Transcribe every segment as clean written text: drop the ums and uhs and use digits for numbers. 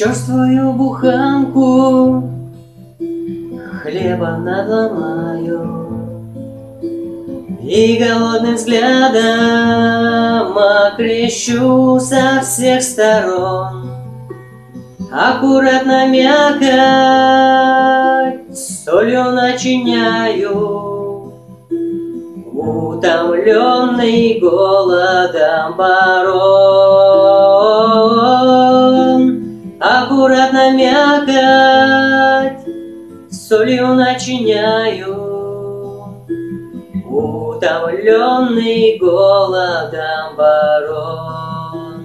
Черствую буханку хлеба надломаю и голодным взглядом окрещу со всех сторон. Аккуратно мякоть солью начиняю, утомленный голодом барон. Аккуратно мякоть солью начиняю, утомленный голодом барон.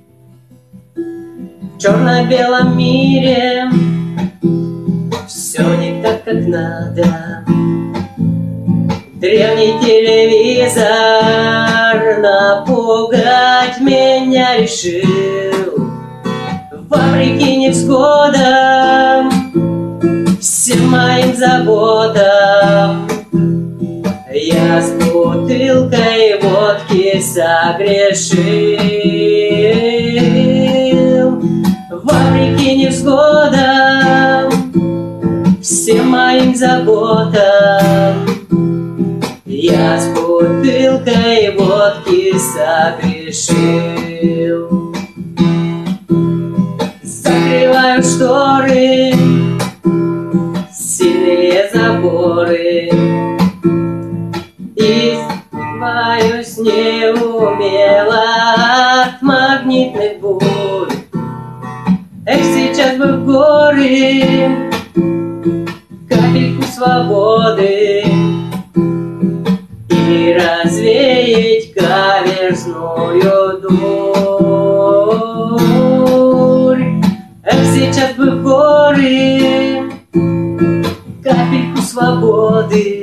В черно-белом мире все не так, как надо. Древний телевизор напугать меня решил. Вопреки невзгодам, всем моим заботам, я с бутылкой водки согрешил. Вопреки невзгодам, всем моим заботам, я с бутылкой водки согрешил. Закрываю шторы, сильные заборы, и избаваюсь неумело от магнитных бурь. Эх, сейчас бы в горы, капельку свободы, и развеять каверзную дурь. Эх, сейчас бы в горы, капельку свободы,